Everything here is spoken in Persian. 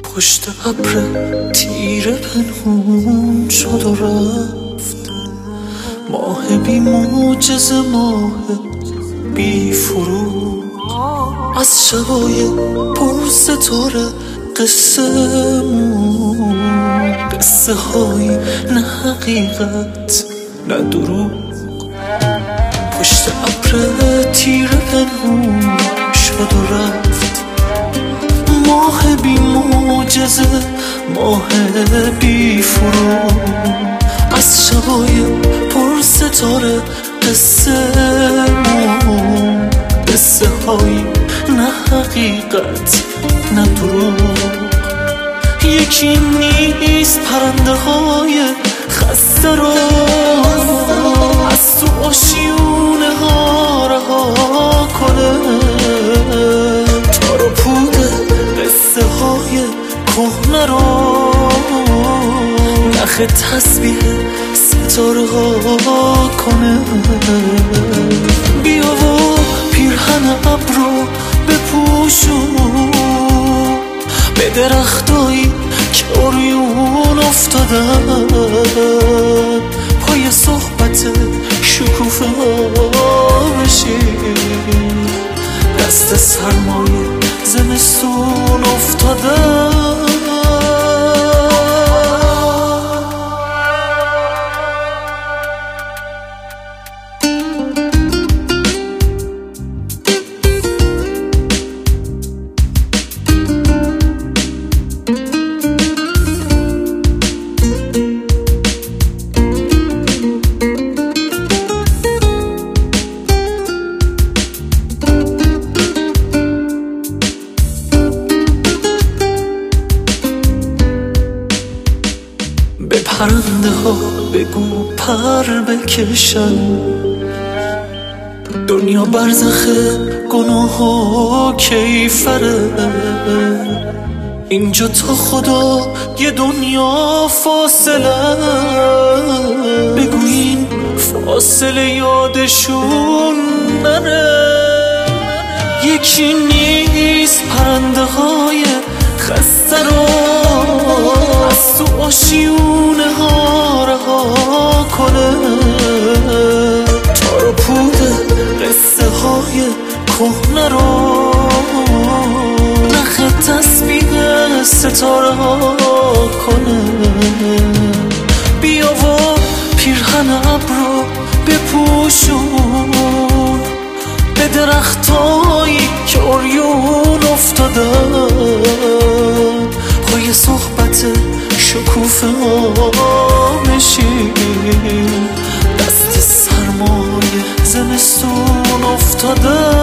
پشت ابر تیره پنهون شد و رفت، ماه بی معجزه، ماه بی فروغ. از شبای پر ستاره قصه مون، قصه های نه حقیقت نه دروغ. پشت ابر تیره پنهون شد و رفت، ماه بی معجزه، ماه بی فروغ. از شبای پر ستاره قصه مون، قصه های نه حقیقت نه دروغ. یکی نیست پرنده های خسته رو از تو آشیونه ها رها کنه، تار و پود قصه های کهنه رو نخ تسبیح ستاره ها کنه. بیا و پیرهن ابر رو بپوشون، به درختایی که اوریون افتادن، پای صحبت شکوفه ها بشین، دست سرمایه زمستون افتادن. به پرنده ها بگو پر بکشن، دنیا برزخ گناه و کیفره. اینجا تا خدا یه دنیا فاصله، بگو این فاصله یادشون نره. یکی نیست پرنده های خسته رو از تو آشیونه ها رها کنه، تار و پود قصه های کهنه رو نخ تسبیح ستاره ها کنه. بیا و پیرهن ابر رو بپوشون، به درختایی که اوریون افتادن، پای صحبت شکوفه ها بشین، دست سرمایه زمستون افتادن.